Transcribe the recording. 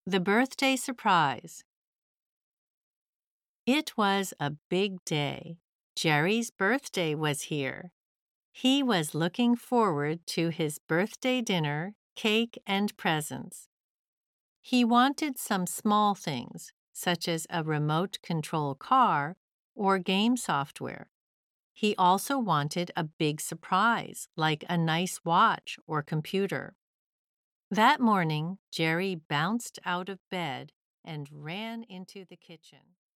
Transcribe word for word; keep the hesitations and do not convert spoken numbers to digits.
The Birthday Surprise. It was a big day. Jerry's birthday was here. He was looking forward to his birthday dinner, cake, and presents. He wanted some small things, such as a remote control car or game software. He also wanted a big surprise, like a nice watch or computer. That morning, Jerry bounced out of bed and ran into the kitchen.